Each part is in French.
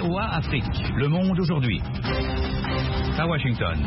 VOA Afrique, le monde aujourd'hui. À Washington.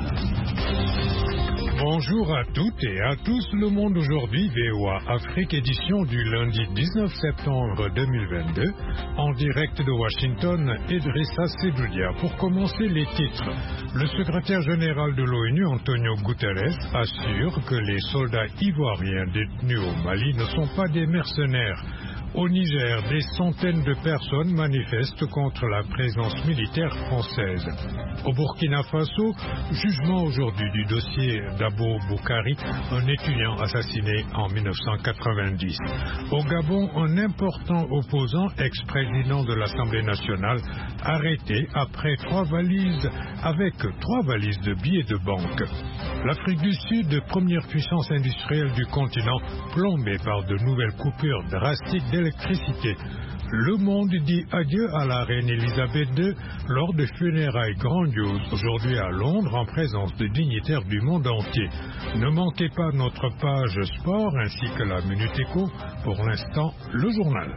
Bonjour à toutes et à tous, le monde aujourd'hui, VOA Afrique, édition du lundi 19 septembre 2022, en direct de Washington, Idrissa Seloudia. Pour commencer, les titres. Le secrétaire général de l'ONU, Antonio Guterres, assure que les soldats ivoiriens détenus au Mali ne sont pas des mercenaires. Au Niger, des centaines de personnes manifestent contre la présence militaire française. Au Burkina Faso, jugement aujourd'hui du dossier d'Abo Boukari, un étudiant assassiné en 1990. Au Gabon, un important opposant, ex-président de l'Assemblée nationale, arrêté après avec trois valises de billets de banque. L'Afrique du Sud, première puissance industrielle du continent, plombée par de nouvelles coupures drastiques d'électricité. Le monde dit adieu à la reine Elisabeth II lors de funérailles grandioses aujourd'hui à Londres en présence de dignitaires du monde entier. Ne manquez pas notre page sport ainsi que la Minute Éco. Pour l'instant, le journal.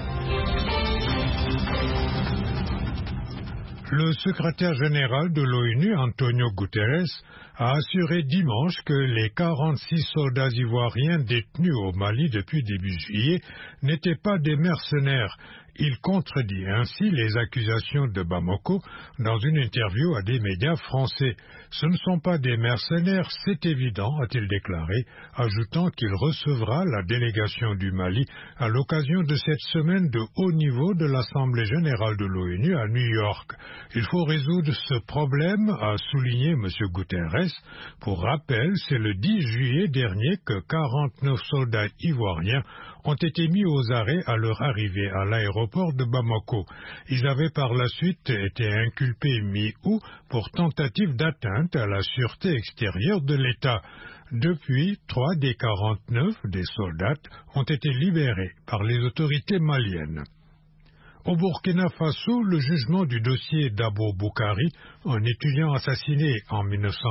Le secrétaire général de l'ONU, Antonio Guterres, a assuré dimanche que les 46 soldats ivoiriens détenus au Mali depuis début juillet n'étaient pas des mercenaires. Il contredit ainsi les accusations de Bamako dans une interview à des médias français. Ce ne sont pas des mercenaires, c'est évident, a-t-il déclaré, ajoutant qu'il recevra la délégation du Mali à l'occasion de cette semaine de haut niveau de l'Assemblée générale de l'ONU à New York. Il faut résoudre ce problème, a souligné M. Guterres. Pour rappel, c'est le 10 juillet dernier que 49 soldats ivoiriens ont été mis aux arrêts à leur arrivée à l'aéroport de Bamako. Ils avaient par la suite été inculpés mi-août pour tentative d'atteinte à la sûreté extérieure de l'État. Depuis, 3 des 49 des soldats ont été libérés par les autorités maliennes. Au Burkina Faso, le jugement du dossier d'Abo Boukari, un étudiant assassiné en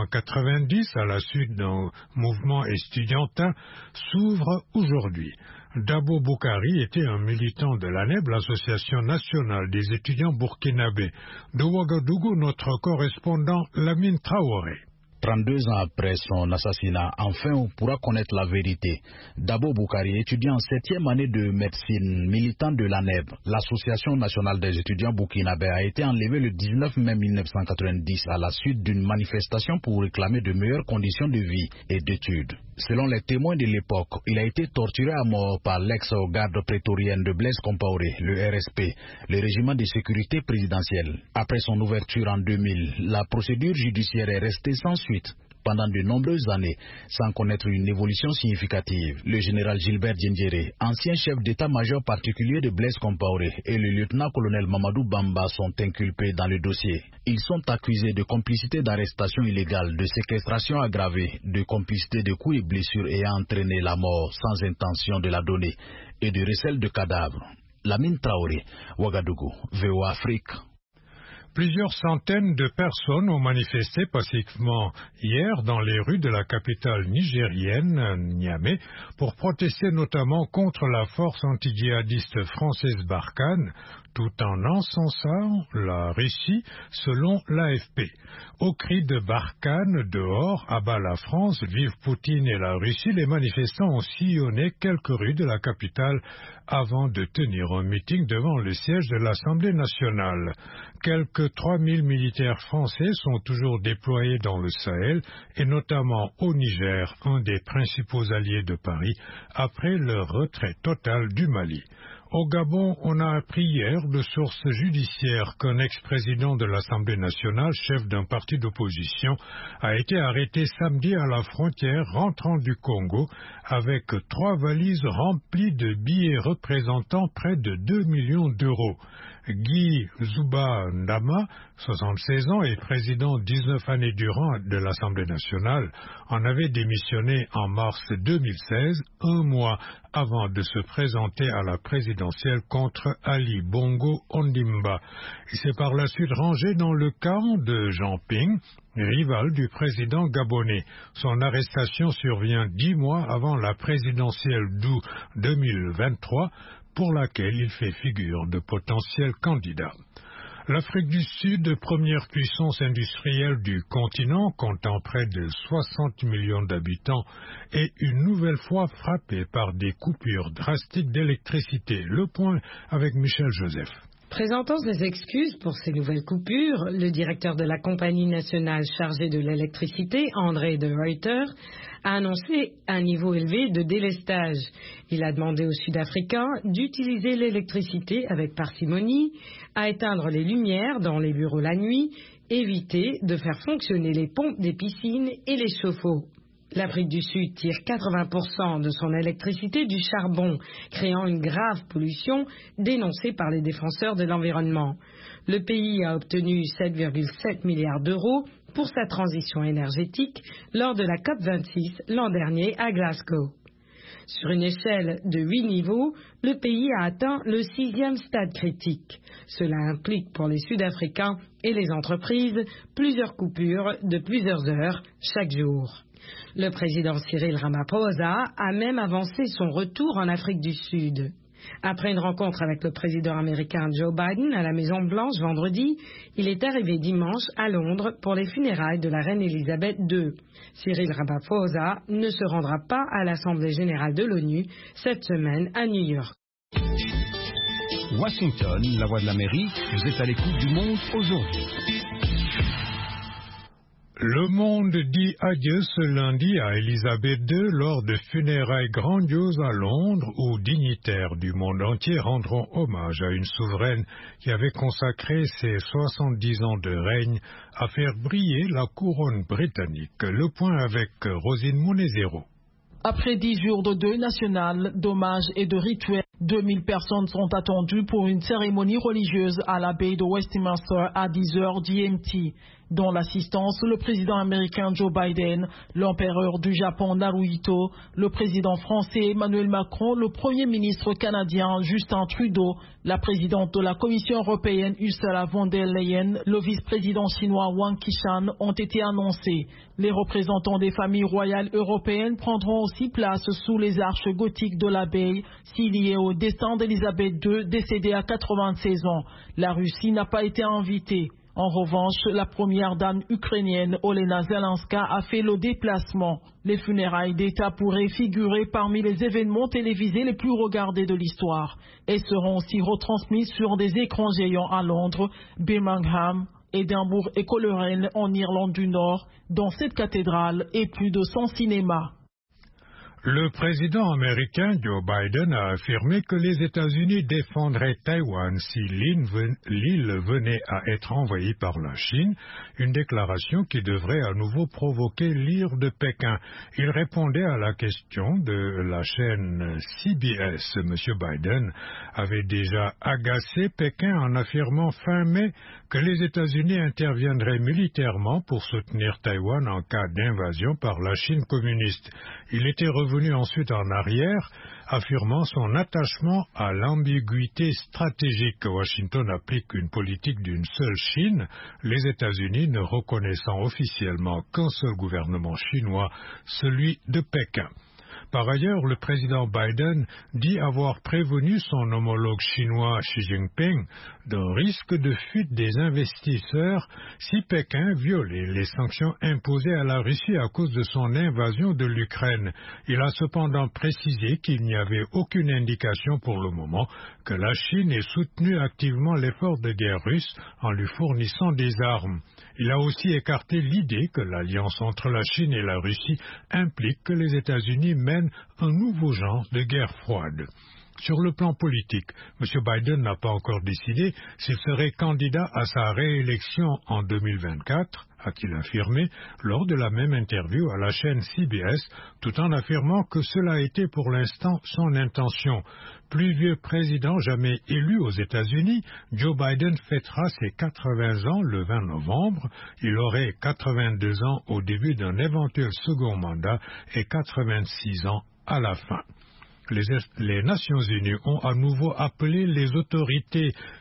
1990 à la suite d'un mouvement estudiantin, s'ouvre aujourd'hui. Dabo Boukari était un militant de l'ANEB, l'Association nationale des étudiants burkinabés. De Ouagadougou, notre correspondant Lamine Traoré. 32 ans après son assassinat, enfin on pourra connaître la vérité. Dabo Boukari, étudiant en 7e année de médecine, militant de l'ANEB, l'Association nationale des étudiants burkinabés, a été enlevé le 19 mai 1990 à la suite d'une manifestation pour réclamer de meilleures conditions de vie et d'études. Selon les témoins de l'époque, il a été torturé à mort par l'ex-garde prétorienne de Blaise Compaoré, le RSP, le régiment de sécurité présidentielle. Après son ouverture en 2000, la procédure judiciaire est restée sans suite pendant de nombreuses années, sans connaître une évolution significative. Le général Gilbert Diendéré, ancien chef d'état-major particulier de Blaise Compaoré, et le lieutenant-colonel Mamadou Bamba sont inculpés dans le dossier. Ils sont accusés de complicité d'arrestation illégale, de séquestration aggravée, de complicité de coups et blessures ayant entraîné la mort sans intention de la donner, et de recel de cadavres. Lamine Traoré, Ouagadougou, VOA Afrique. Plusieurs centaines de personnes ont manifesté pacifiquement hier dans les rues de la capitale nigérienne, Niamey, pour protester notamment contre la force antidjihadiste française Barkhane, tout en encensant la Russie, selon l'AFP. Au cri de Barkhane, dehors, à bas la France, vive Poutine et la Russie, les manifestants ont sillonné quelques rues de la capitale avant de tenir un meeting devant le siège de l'Assemblée nationale. Quelques 3000 militaires français sont toujours déployés dans le Sahel et notamment au Niger, un des principaux alliés de Paris, après leur retrait total du Mali. Au Gabon, on a appris hier de sources judiciaires qu'un ex-président de l'Assemblée nationale, chef d'un parti d'opposition, a été arrêté samedi à la frontière rentrant du Congo avec 3 valises remplies de billets représentant près de 2 millions d'euros. Guy Zuba Ndama, 76 ans et président 19 années durant de l'Assemblée nationale, en avait démissionné en mars 2016, un mois avant de se présenter à la présidentielle contre Ali Bongo Ondimba. Il s'est par la suite rangé dans le camp de Jean Ping, rival du président gabonais. Son arrestation survient 10 mois avant la présidentielle d'août 2023, pour laquelle il fait figure de potentiel candidat. L'Afrique du Sud, première puissance industrielle du continent, comptant près de 60 millions d'habitants, est une nouvelle fois frappée par des coupures drastiques d'électricité. Le point avec Michel Joseph. Présentant ses excuses pour ces nouvelles coupures, le directeur de la compagnie nationale chargée de l'électricité, André de Ruyter, a annoncé un niveau élevé de délestage. Il a demandé aux Sud-Africains d'utiliser l'électricité avec parcimonie, à éteindre les lumières dans les bureaux la nuit, éviter de faire fonctionner les pompes des piscines et les chauffe-eau. L'Afrique du Sud tire 80% de son électricité du charbon, créant une grave pollution dénoncée par les défenseurs de l'environnement. Le pays a obtenu 7,7 milliards d'euros pour sa transition énergétique lors de la COP26 l'an dernier à Glasgow. Sur une échelle de 8 niveaux, le pays a atteint le 6e stade critique. Cela implique pour les Sud-Africains et les entreprises plusieurs coupures de plusieurs heures chaque jour. Le président Cyril Ramaphosa a même avancé son retour en Afrique du Sud. Après une rencontre avec le président américain Joe Biden à la Maison-Blanche vendredi, il est arrivé dimanche à Londres pour les funérailles de la reine Elisabeth II. Cyril Ramaphosa ne se rendra pas à l'Assemblée générale de l'ONU cette semaine à New York. Washington, la voix de l'Amérique, vous êtes à l'écoute du Monde aujourd'hui. Le monde dit adieu ce lundi à Elisabeth II lors de funérailles grandioses à Londres où dignitaires du monde entier rendront hommage à une souveraine qui avait consacré ses 70 ans de règne à faire briller la couronne britannique. Le point avec Rosine Monezero. Après 10 jours de deuil national, d'hommage et de rituels, 2000 personnes sont attendues pour une cérémonie religieuse à l'abbaye de Westminster à 10h GMT, dont l'assistance le président américain Joe Biden, l'empereur du Japon Naruhito, le président français Emmanuel Macron, le premier ministre canadien Justin Trudeau, la présidente de la Commission européenne Ursula von der Leyen, le vice-président chinois Wang Qishan ont été annoncés. Les représentants des familles royales européennes prendront aussi place sous les arches gothiques de l'abbaye, si liées au destin d'Elisabeth II, décédée à 96 ans. La Russie n'a pas été invitée. En revanche, la première dame ukrainienne Olena Zelenska a fait le déplacement. Les funérailles d'État pourraient figurer parmi les événements télévisés les plus regardés de l'histoire et seront aussi retransmises sur des écrans géants à Londres, Birmingham, Édimbourg et Coleraine en Irlande du Nord, dans cette cathédrale et plus de 100 cinémas. Le président américain Joe Biden a affirmé que les États-Unis défendraient Taïwan si l'île venait à être envahie par la Chine, une déclaration qui devrait à nouveau provoquer l'ire de Pékin. Il répondait à la question de la chaîne CBS. M. Biden avait déjà agacé Pékin en affirmant fin mai que les États-Unis interviendraient militairement pour soutenir Taïwan en cas d'invasion par la Chine communiste. Il était revenu ensuite en arrière, affirmant son attachement à l'ambiguïté stratégique. Washington applique une politique d'une seule Chine, les États-Unis ne reconnaissant officiellement qu'un seul gouvernement chinois, celui de Pékin. Par ailleurs, le président Biden dit avoir prévenu son homologue chinois Xi Jinping d'un risque de fuite des investisseurs si Pékin violait les sanctions imposées à la Russie à cause de son invasion de l'Ukraine. Il a cependant précisé qu'il n'y avait aucune indication pour le moment que la Chine ait soutenu activement l'effort de guerre russe en lui fournissant des armes. Il a aussi écarté l'idée que l'alliance entre la Chine et la Russie implique que les États-Unis mènent un nouveau genre de guerre froide. Sur le plan politique, M. Biden n'a pas encore décidé s'il serait candidat à sa réélection en 2024, a-t-il affirmé lors de la même interview à la chaîne CBS, tout en affirmant que cela était pour l'instant son intention. Plus vieux président jamais élu aux États-Unis, Joe Biden fêtera ses 80 ans le 20 novembre. Il aurait 82 ans au début d'un éventuel second mandat et 86 ans à la fin. Les Nations Unies ont à nouveau appelé les autorités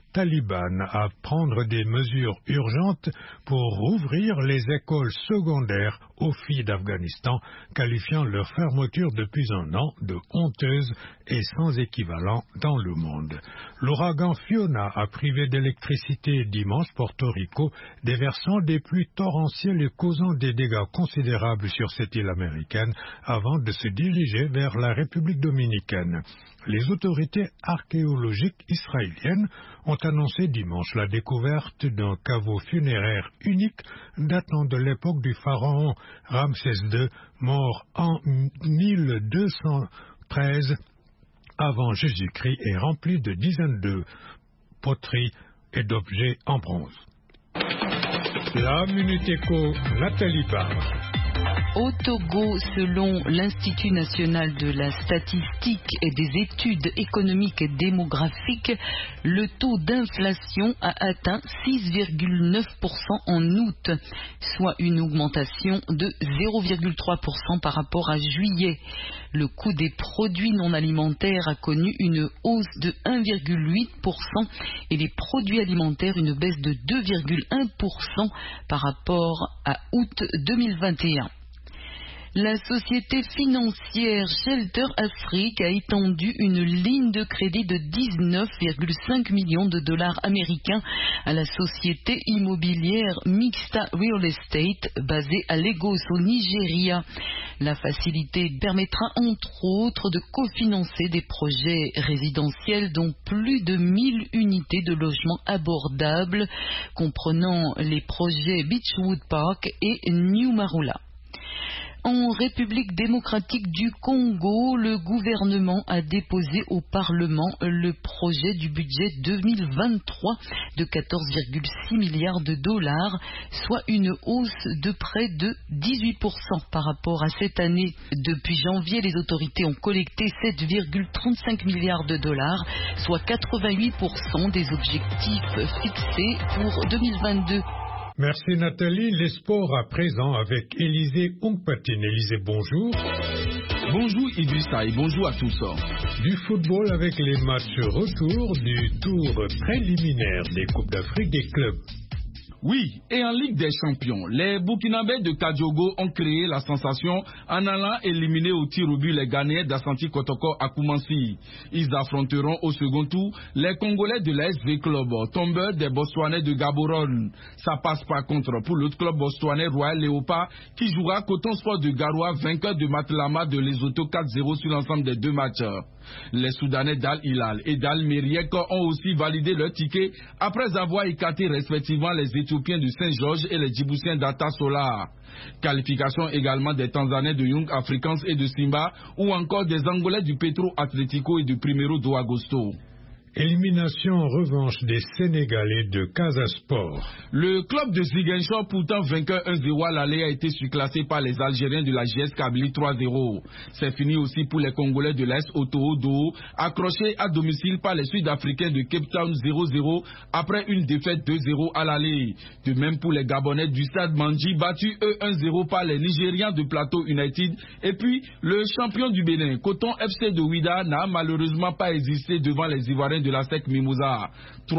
talibane à prendre des mesures urgentes pour rouvrir les écoles secondaires aux filles d'Afghanistan, qualifiant leur fermeture depuis un an de honteuse et sans équivalent dans le monde. L'ouragan Fiona a privé d'électricité dimanche Porto Rico, déversant des pluies torrentielles et causant des dégâts considérables sur cette île américaine avant de se diriger vers la République dominicaine. Les autorités archéologiques israéliennes ont annoncé dimanche la découverte d'un caveau funéraire unique datant de l'époque du pharaon Ramsès II, mort en 1213 avant Jésus-Christ et rempli de dizaines de poteries et d'objets en bronze. La Minute Éco, Nathalie Barre. Au Togo, selon l'Institut national de la statistique et des études économiques et démographiques, le taux d'inflation a atteint 6,9% en août, soit une augmentation de 0,3% par rapport à juillet. Le coût des produits non alimentaires a connu une hausse de 1,8% et les produits alimentaires une baisse de 2,1% par rapport à août 2021. La société financière Shelter Afrique a étendu une ligne de crédit de 19,5 millions de dollars américains à la société immobilière Mixta Real Estate basée à Lagos au Nigeria. La facilité permettra entre autres de cofinancer des projets résidentiels dont plus de 1000 unités de logements abordables comprenant les projets Beachwood Park et New Marula. En République démocratique du Congo, le gouvernement a déposé au Parlement le projet du budget 2023 de 14,6 milliards de dollars, soit une hausse de près de 18% par rapport à cette année. Depuis janvier, les autorités ont collecté 7,35 milliards de dollars, soit 88% des objectifs fixés pour 2022. Merci Nathalie. Les sports à présent avec Élisée Ongpatine. Élisée, bonjour. Bonjour Idrissa et bonjour à tous. Du football avec les matchs retour du tour préliminaire des Coupes d'Afrique des clubs. Oui, et en Ligue des Champions, les Burkinabés de Kadiogo ont créé la sensation en allant éliminer au tir au but les Ghanéens d'Assanti Kotoko à Koumansi. Ils affronteront au second tour les Congolais de l'ASV Club, tombeurs des Botswanais de Gaborone. Ça passe par contre pour l'autre club botswanais Royal Léopard qui jouera Coton Sport de Garoua, vainqueur de Matlama de Lesotho 4-0 sur l'ensemble des deux matchs. Les Soudanais d'Al Hilal et d'Al Meriek ont aussi validé leur ticket après avoir écarté respectivement les Éthiopiens de Saint-Georges et les Djiboutiens d'Atta Solar. Qualification également des Tanzaniens de Young Africans et de Simba ou encore des Angolais du Petro Atlético et du Primero do Agosto. Élimination en revanche des Sénégalais de Casa Sport. Le club de Ziguinchor, pourtant vainqueur 1-0 à l'aller, a été surclassé par les Algériens de la JS Kabylie 3-0. C'est fini aussi pour les Congolais de l'Est Otoho, accrochés à domicile par les Sud-Africains de Cape Town 0-0 après une défaite 2-0 à l'aller. De même pour les Gabonais du Stade Mandji, battus eux 1-0 par les Nigérians de Plateau United. Et puis le champion du Bénin, Coton FC de Ouida, n'a malheureusement pas existé devant les Ivoiriens de la SEC Mimosa.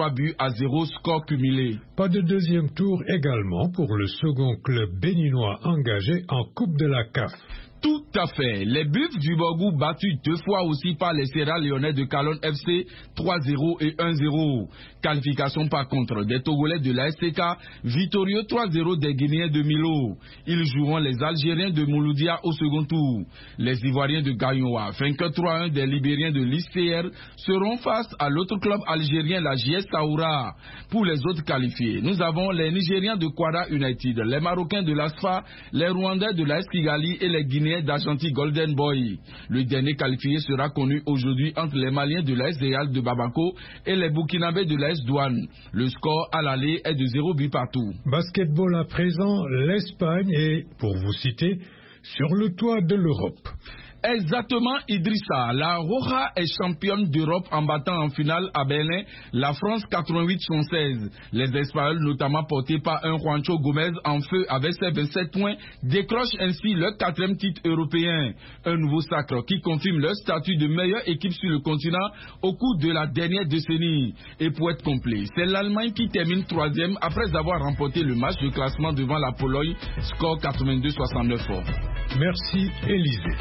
3-0 score cumulé. Pas de deuxième tour également pour le second club béninois engagé en Coupe de la CAF. Tout à fait. Les Buffs du Borgou battus deux fois aussi par les Sierra Léonais de Calonne FC 3-0 et 1-0. Qualification par contre des Togolais de la STK, victorieux 3-0 des Guinéens de Milo. Ils joueront les Algériens de Mouloudia au second tour. Les Ivoiriens de Gagnoa, vainqueurs 3-1 des Libériens de l'ICR, seront face à l'autre club algérien, la JS Taoura. Pour les autres qualifiés, nous avons les Nigériens de Kwara United, les Marocains de l'ASFA, les Rwandais de l'AS Kigali et les Guinéens d'Argentine Golden Boy. Le dernier qualifié sera connu aujourd'hui entre les Maliens de l'AS Real de Bamako et les Burkinabés de l'AS Douane. Le score à l'aller est de 0 but partout. Basketball à présent, l'Espagne est, pour vous citer, sur le toit de l'Europe. Exactement, Idrissa. La Roja est championne d'Europe en battant en finale à Berlin la France 88-16. Les Espagnols, notamment portés par un Juancho Gomez en feu avec ses 27 points, décrochent ainsi leur 4e titre européen. Un nouveau sacre qui confirme leur statut de meilleure équipe sur le continent au cours de la dernière décennie. Et pour être complet, c'est l'Allemagne qui termine 3e après avoir remporté le match de classement devant la Pologne, score 82-69. Merci, Élisée.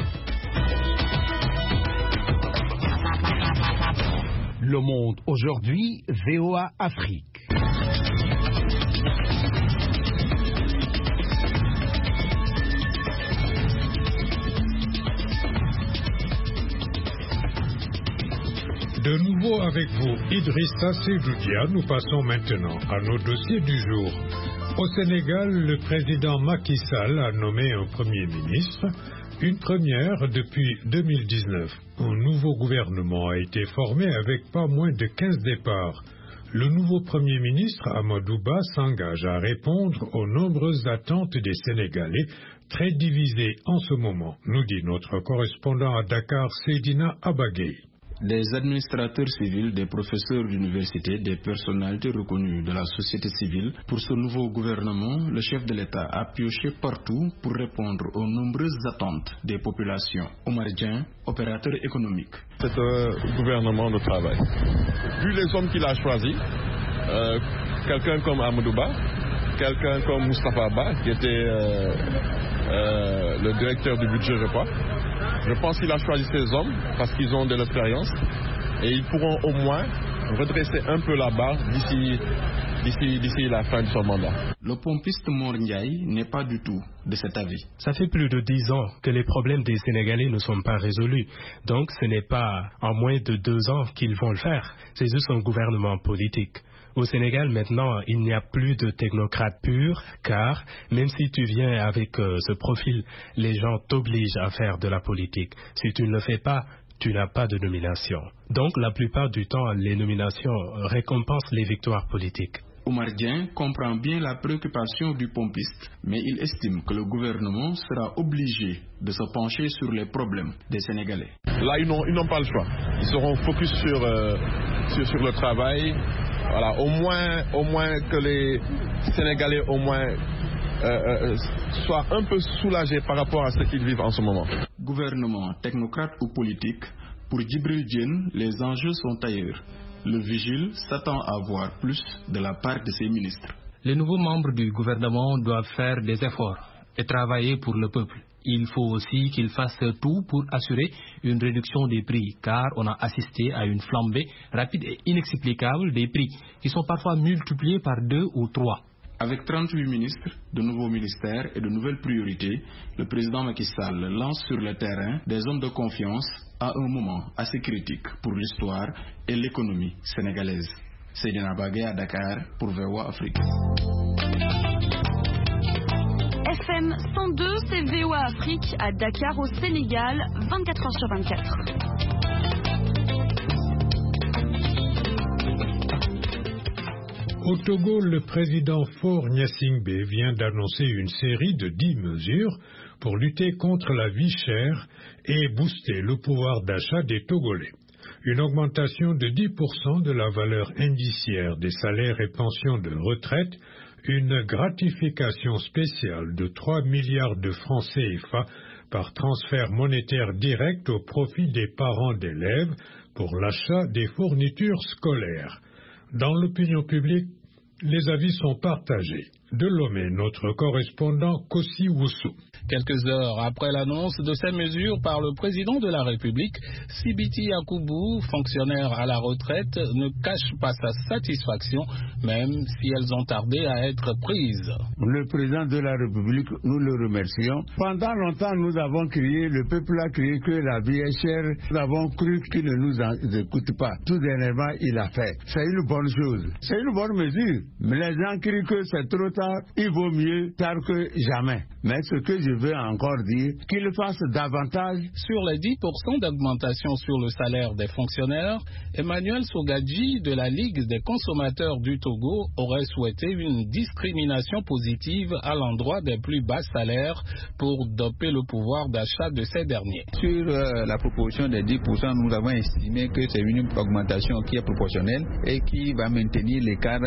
Le Monde aujourd'hui, VOA Afrique. De nouveau avec vous, Idrissa Seydoudia, nous passons maintenant à nos dossiers du jour. Au Sénégal, le président Macky Sall a nommé un premier ministre, une première depuis 2019. Un nouveau gouvernement a été formé avec pas moins de 15 départs. Le nouveau premier ministre, Amadou Ba, s'engage à répondre aux nombreuses attentes des Sénégalais, très divisés en ce moment, nous dit notre correspondant à Dakar, Seydina Abagay. Des administrateurs civils, des professeurs d'université, des personnalités reconnues de la société civile. Pour ce nouveau gouvernement, le chef de l'État a pioché partout pour répondre aux nombreuses attentes des populations. Omar Dien, opérateur économique. C'est un gouvernement de travail. Vu les hommes qu'il a choisis, quelqu'un comme Amadou Ba, quelqu'un comme Moustapha Ba, qui était le directeur du budget, je crois. Je pense qu'il a choisi ces hommes parce qu'ils ont de l'expérience et ils pourront au moins redresser un peu la barre d'ici la fin de son mandat. Le pompiste Mor Ndiaye n'est pas du tout de cet avis. Ça fait plus de 10 ans que les problèmes des Sénégalais ne sont pas résolus. Donc ce n'est pas en moins de 2 ans qu'ils vont le faire. C'est juste un gouvernement politique. Au Sénégal, maintenant, il n'y a plus de technocrates purs, car même si tu viens avec ce profil, les gens t'obligent à faire de la politique. Si tu ne le fais pas, tu n'as pas de nomination. Donc, la plupart du temps, les nominations récompensent les victoires politiques. Omar Dien comprend bien la préoccupation du pompiste, mais il estime que le gouvernement sera obligé de se pencher sur les problèmes des Sénégalais. Là, ils n'ont pas le choix. Ils seront focus sur le travail. Voilà, au moins que les Sénégalais soient un peu soulagés par rapport à ce qu'ils vivent en ce moment. Gouvernement, technocrate ou politique, pour Djibril Diène, les enjeux sont ailleurs. Le vigile s'attend à voir plus de la part de ses ministres. Les nouveaux membres du gouvernement doivent faire des efforts et travailler pour le peuple. Il faut aussi qu'ils fassent tout pour assurer une réduction des prix, car on a assisté à une flambée rapide et inexplicable des prix, qui sont parfois multipliés par 2 ou 3. Avec 38 ministres, de nouveaux ministères et de nouvelles priorités, le président Macky Sall lance sur le terrain des hommes de confiance à un moment assez critique pour l'histoire et l'économie sénégalaise. Seydina Bagay à Dakar pour VOA Afrique. FM 102, c'est VOA Afrique à Dakar au Sénégal, 24h/24. Au Togo, le président Faure Gnassingbé vient d'annoncer une série de 10 mesures pour lutter contre la vie chère et booster le pouvoir d'achat des Togolais. Une augmentation de 10% de la valeur indiciaire des salaires et pensions de retraite, une gratification spéciale de 3 milliards de francs CFA par transfert monétaire direct au profit des parents d'élèves pour l'achat des fournitures scolaires. Dans l'opinion publique, les avis sont partagés. De Lomé, notre correspondant Kossi Woussou. Quelques heures après l'annonce de ces mesures par le président de la République, Sibiti Yakubu, fonctionnaire à la retraite, ne cache pas sa satisfaction, même si elles ont tardé à être prises. Le président de la République, nous le remercions. Pendant longtemps, nous avons crié, le peuple a crié que la vie est chère. Nous avons cru qu'il ne nous écoute pas. Tout dernièrement, il a fait. C'est une bonne chose. C'est une bonne mesure. Mais les gens crient que c'est trop tard. ça, il vaut mieux tard que jamais. Mais ce que je veux encore dire, qu'ils fassent davantage. Sur les 10% d'augmentation sur le salaire des fonctionnaires, Emmanuel Sogadji de la Ligue des consommateurs du Togo aurait souhaité une discrimination positive à l'endroit des plus bas salaires pour doper le pouvoir d'achat de ces derniers. Sur la proposition des 10%, nous avons estimé que c'est une augmentation qui est proportionnelle et qui va maintenir l'écart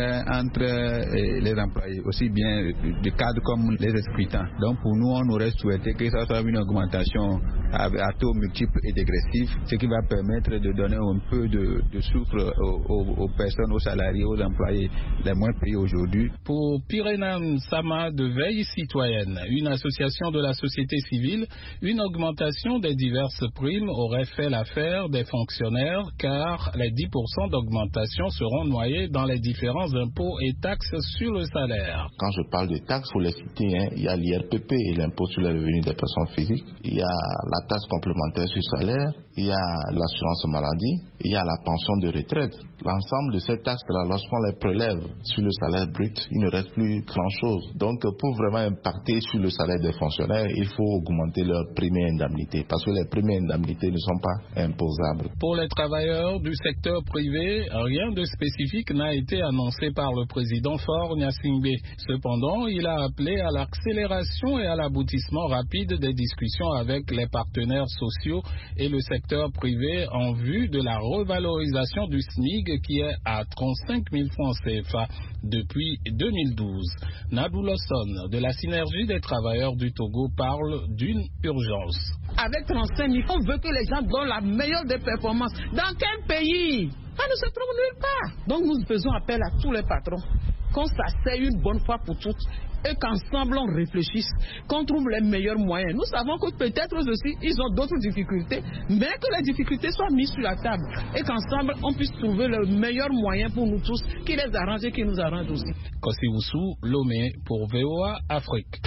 entre les employés, aussi bien les cadres comme les exploitants. Donc pour nous, on aurait souhaité que ça soit une augmentation à taux multiples et dégressifs, ce qui va permettre de donner un peu de souffle aux personnes, aux salariés, aux employés les moins payés aujourd'hui. Pour Pirenam Sama de Veille Citoyenne, une association de la société civile, une augmentation des diverses primes aurait fait l'affaire des fonctionnaires car les 10% d'augmentation seront noyés dans les différents impôts et taxes sur le salaire. Quand je parle de taxes, il faut les citer, il y a l'IRPP et l'impôt sur les revenus des personnes physiques, il y a la taxe complémentaire sur salaire, il y a l'assurance maladie, il y a la pension de retraite. L'ensemble de ces taxes-là, lorsqu'on les prélève sur le salaire brut, il ne reste plus grand-chose. Donc, pour vraiment impacter sur le salaire des fonctionnaires, il faut augmenter leurs primes et indemnités, parce que les primes et indemnités ne sont pas imposables. Pour les travailleurs du secteur privé, rien de spécifique n'a été annoncé par le président Faure Gnassingbé. Cependant, il a appelé à l'accélération et à l'aboutissement rapide des discussions avec les partenaires sociaux et le secteur privé en vue de la revalorisation du SMIG qui est à 35 000 francs CFA depuis 2012. Nadou Lawson de la Synergie des travailleurs du Togo parle d'une urgence. Avec 35 000, on veut que les gens donnent la meilleure des performances. Dans quel pays? Ça ne se trouve nulle part. Donc nous faisons appel à tous les patrons qu'on s'asseye une bonne fois pour toutes et qu'ensemble on réfléchisse, qu'on trouve les meilleurs moyens. Nous savons que peut-être eux aussi, ils ont d'autres difficultés, mais que les difficultés soient mises sur la table et qu'ensemble on puisse trouver le meilleur moyen pour nous tous, qui les arrange et qui nous arrange aussi. Kossi Oussou, Lomé pour VOA Afrique.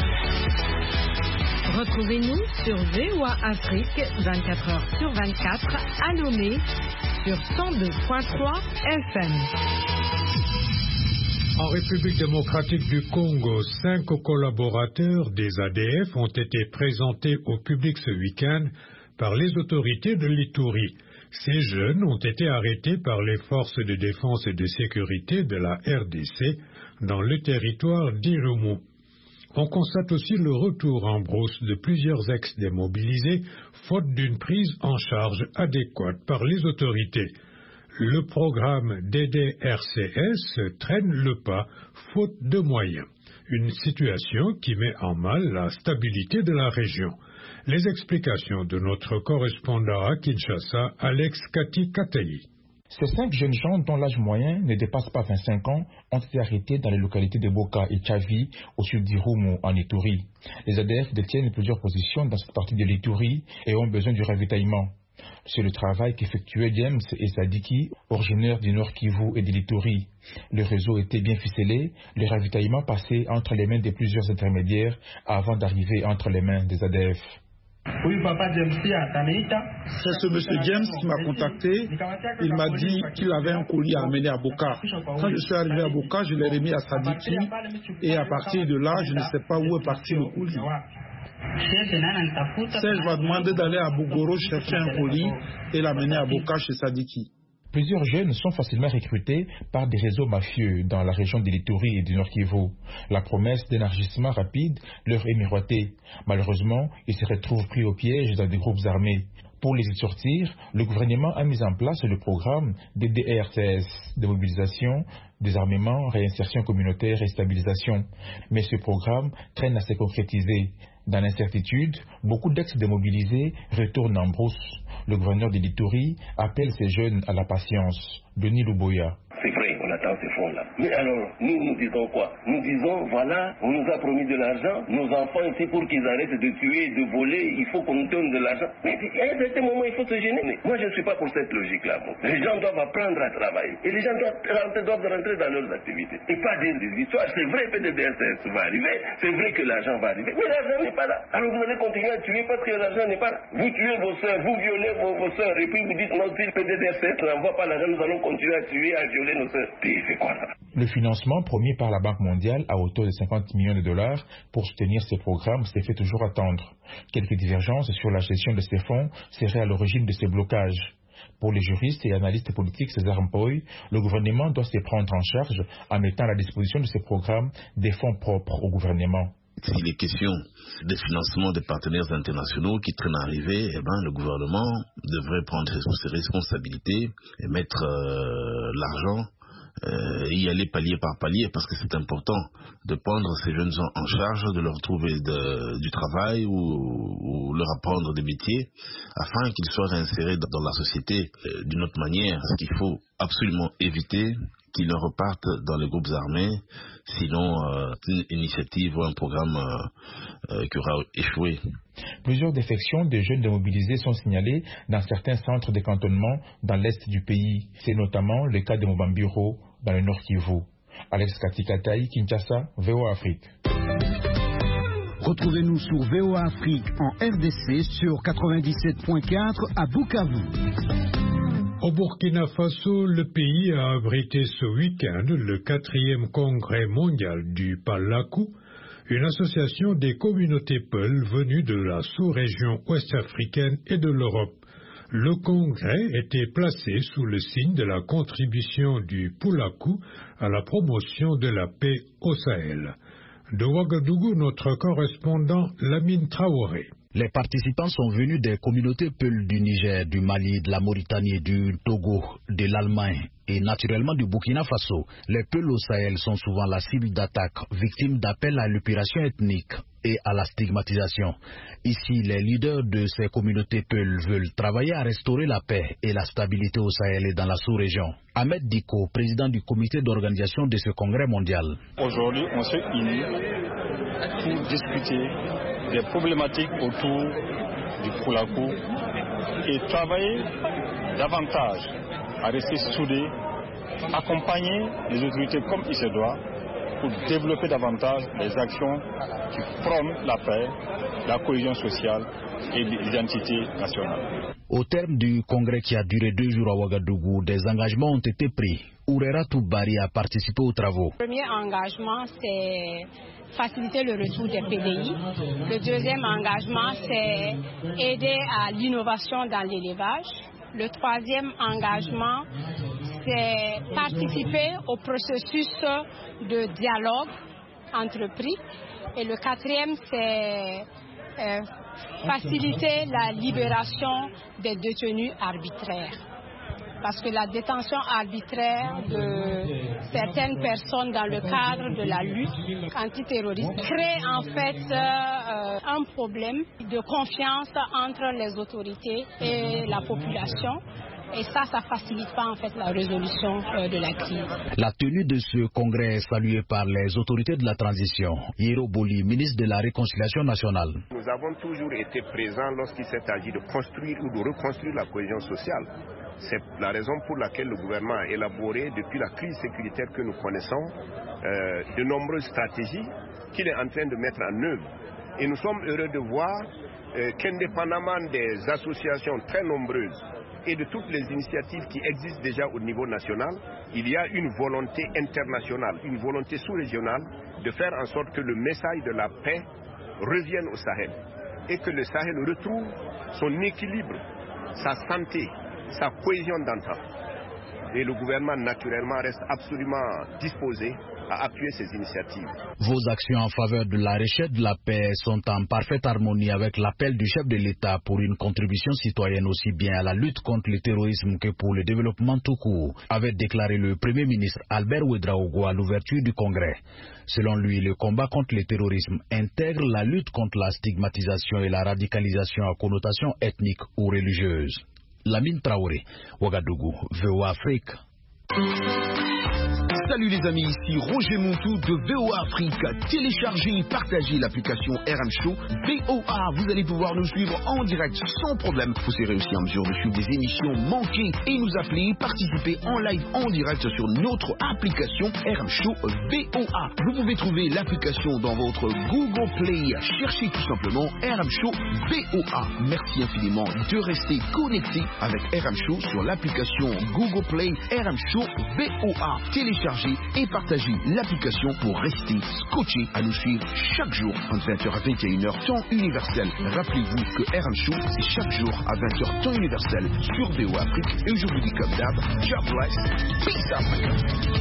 Retrouvez-nous sur VOA Afrique 24h sur 24 à Lomé sur 102.3 FM. En République démocratique du Congo, 5 collaborateurs des ADF ont été présentés au public ce week-end par les autorités de l'Ituri. Ces jeunes ont été arrêtés par les forces de défense et de sécurité de la RDC dans le territoire d'Irumu. On constate aussi le retour en brousse de plusieurs ex-démobilisés, faute d'une prise en charge adéquate par les autorités. Le programme DDRCS traîne le pas, faute de moyens. Une situation qui met en mal la stabilité de la région. Les explications de notre correspondant à Kinshasa, Alex Kati-Katayi. Ces 5 jeunes gens dont l'âge moyen ne dépasse pas 25 ans ont été arrêtés dans les localités de Boka et Tchavi au sud d'Irumu en Ituri. Les ADF détiennent plusieurs positions dans cette partie de l'Ituri et ont besoin du ravitaillement. C'est le travail qu'effectuaient James et Sadiki, originaires du Nord Kivu et de l'Ituri. Le réseau était bien ficelé, le ravitaillement passait entre les mains de plusieurs intermédiaires avant d'arriver entre les mains des ADF. C'est ce monsieur James qui m'a contacté. Il m'a dit qu'il avait un colis à amener à Boka. Quand je suis arrivé à Boka, je l'ai remis à Sadiki et à partir de là, je ne sais pas où est parti le colis. Serge m'a demandé d'aller à Bougoro chercher un colis et l'amener à Boka chez Sadiki. Plusieurs jeunes sont facilement recrutés par des réseaux mafieux dans la région de l'Ituri et du Nord Kivu. La promesse d'élargissement rapide leur est miroitée. Malheureusement, ils se retrouvent pris au piège dans des groupes armés. Pour les y sortir, le gouvernement a mis en place le programme DDRCS, démobilisation, désarmement, réinsertion communautaire et stabilisation. Mais ce programme traîne à se concrétiser. Dans l'incertitude, beaucoup d'ex-démobilisés retournent en brousse. Le gouverneur de l'Ituri appelle ces jeunes à la patience. Denis Luboya. C'est vrai, on attend ces fonds-là. Mais alors, nous disons quoi? Nous disons, voilà, on nous a promis de l'argent, nos enfants ici, pour qu'ils arrêtent de tuer, de voler, il faut qu'on nous donne de l'argent. Mais à un certain moment, il faut se gêner. Mais moi, je ne suis pas pour cette logique-là. Les gens doivent apprendre à travailler. Et les gens doivent rentrer dans leurs activités. Et pas dire des histoires. C'est vrai que le DDRCS va arriver, c'est vrai que l'argent va arriver. Mais l'argent n'est pas là. Alors vous allez continuer à tuer parce que l'argent n'est pas là. Vous tuez vos soeurs, vous violez vos soeurs, et puis vous dites, non, si le DDRCS n'envoie pas l'argent, nous allons continuer à tuer, à violer nos soeurs. C'est quoi ça? Le financement promis par la Banque mondiale à hauteur de 50 millions de dollars pour soutenir ces programmes s'est fait toujours attendre. Quelques divergences sur la gestion de ces fonds seraient à l'origine de ces blocages. Pour les juristes et analystes politiques César Mpoy, le gouvernement doit se prendre en charge en mettant à la disposition de ces programmes des fonds propres au gouvernement. S'il est question des financements des partenaires internationaux qui traînent à arriver, le gouvernement devrait prendre ses responsabilités et mettre l'argent y aller palier par palier, parce que c'est important de prendre ces jeunes gens en charge, de leur trouver du travail ou leur apprendre des métiers afin qu'ils soient réinsérés dans la société d'une autre manière. Ce qu'il faut absolument éviter, qu'ils ne repartent dans les groupes armés, sinon une initiative ou un programme qui aura échoué. Plusieurs défections de jeunes démobilisés sont signalées dans certains centres de cantonnement dans l'est du pays. C'est notamment le cas de Mobambiro dans le Nord Kivu. Alex Katikataï, Kinshasa, VOA Afrique. Retrouvez-nous sur VOA Afrique en RDC sur 97.4 à Bukavu. Au Burkina Faso, le pays a abrité ce week-end le 4e congrès mondial du Palakou, une association des communautés Peul venues de la sous-région ouest-africaine et de l'Europe. Le congrès était placé sous le signe de la contribution du Palakou à la promotion de la paix au Sahel. De Ouagadougou, notre correspondant Lamine Traoré. Les participants sont venus des communautés Peul du Niger, du Mali, de la Mauritanie, du Togo, de l'Allemagne et naturellement du Burkina Faso. Les Peul au Sahel sont souvent la cible d'attaques, victimes d'appels à l'épuration ethnique et à la stigmatisation. Ici, les leaders de ces communautés Peul veulent travailler à restaurer la paix et la stabilité au Sahel et dans la sous-région. Ahmed Diko, président du comité d'organisation de ce congrès mondial. Aujourd'hui, on s'est unis pour discuter des problématiques autour du Palakou et travailler davantage à rester soudés, accompagner les autorités comme il se doit pour développer davantage les actions qui prônent la paix, la cohésion sociale et l'identité nationale. Au terme du congrès qui a duré 2 jours à Ouagadougou, des engagements ont été pris. Ourera Toubari a participé aux travaux. Le premier engagement, c'est faciliter le retour des PDI. Le deuxième engagement, c'est aider à l'innovation dans l'élevage. Le troisième engagement, c'est participer au processus de dialogue entrepris. Et le quatrième, c'est faciliter la libération des détenus arbitraires. Parce que la détention arbitraire de certaines personnes dans le cadre de la lutte antiterroriste crée en fait un problème de confiance entre les autorités et la population. Et ça facilite pas en fait la résolution de la crise. La tenue de ce congrès est saluée par les autorités de la transition. Yero Boli, ministre de la Réconciliation nationale. Nous avons toujours été présents lorsqu'il s'est agi de construire ou de reconstruire la cohésion sociale. C'est la raison pour laquelle le gouvernement a élaboré, depuis la crise sécuritaire que nous connaissons, de nombreuses stratégies qu'il est en train de mettre en œuvre. Et nous sommes heureux de voir qu'indépendamment des associations très nombreuses et de toutes les initiatives qui existent déjà au niveau national, il y a une volonté internationale, une volonté sous-régionale de faire en sorte que le message de la paix revienne au Sahel et que le Sahel retrouve son équilibre, sa santé, sa cohésion d'antan. Et le gouvernement, naturellement, reste absolument disposé à appuyer ces initiatives. Vos actions en faveur de la recherche de la paix sont en parfaite harmonie avec l'appel du chef de l'État pour une contribution citoyenne aussi bien à la lutte contre le terrorisme que pour le développement tout court, avait déclaré le Premier ministre Albert Ouedraogo à l'ouverture du Congrès. Selon lui, le combat contre le terrorisme intègre la lutte contre la stigmatisation et la radicalisation à connotation ethnique ou religieuse. Lamine Traoré, Ouagadougou, VOA Afrique. Salut les amis, ici Roger Montou de VOA Afrique. Téléchargez et partagez l'application RM Show VOA. Vous allez pouvoir nous suivre en direct sans problème. Vous serez aussi en mesure de suivre des émissions manquées et nous appeler, participer en live en direct sur notre application RM Show VOA. Vous pouvez trouver l'application dans votre Google Play. Cherchez tout simplement RM Show VOA. Merci infiniment de rester connecté avec RM Show sur l'application Google Play RM Show VOA. Téléchargez et partagez l'application pour rester scotché à nous suivre chaque jour entre 20h à 21h temps universel. Rappelez-vous que RM Show c'est chaque jour à 20h temps universel sur VOA Afrique. Et je vous dis comme d'hab, God bless, peace Africa.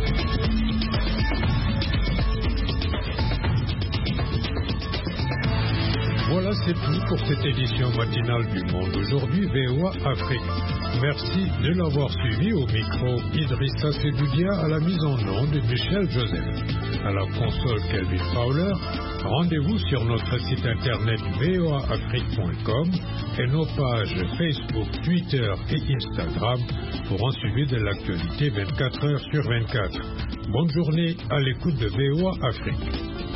Voilà, c'est tout pour cette édition matinale du Monde aujourd'hui, VOA Afrique. Merci de l'avoir suivi. Au micro, Idrissa Sedoudia, à la mise en onde de Michel Joseph. À la console, Kelvin Fowler. Rendez-vous sur notre site internet voaafrique.com et nos pages Facebook, Twitter et Instagram pour en suivre de l'actualité 24 heures sur 24. Bonne journée à l'écoute de VOA Afrique.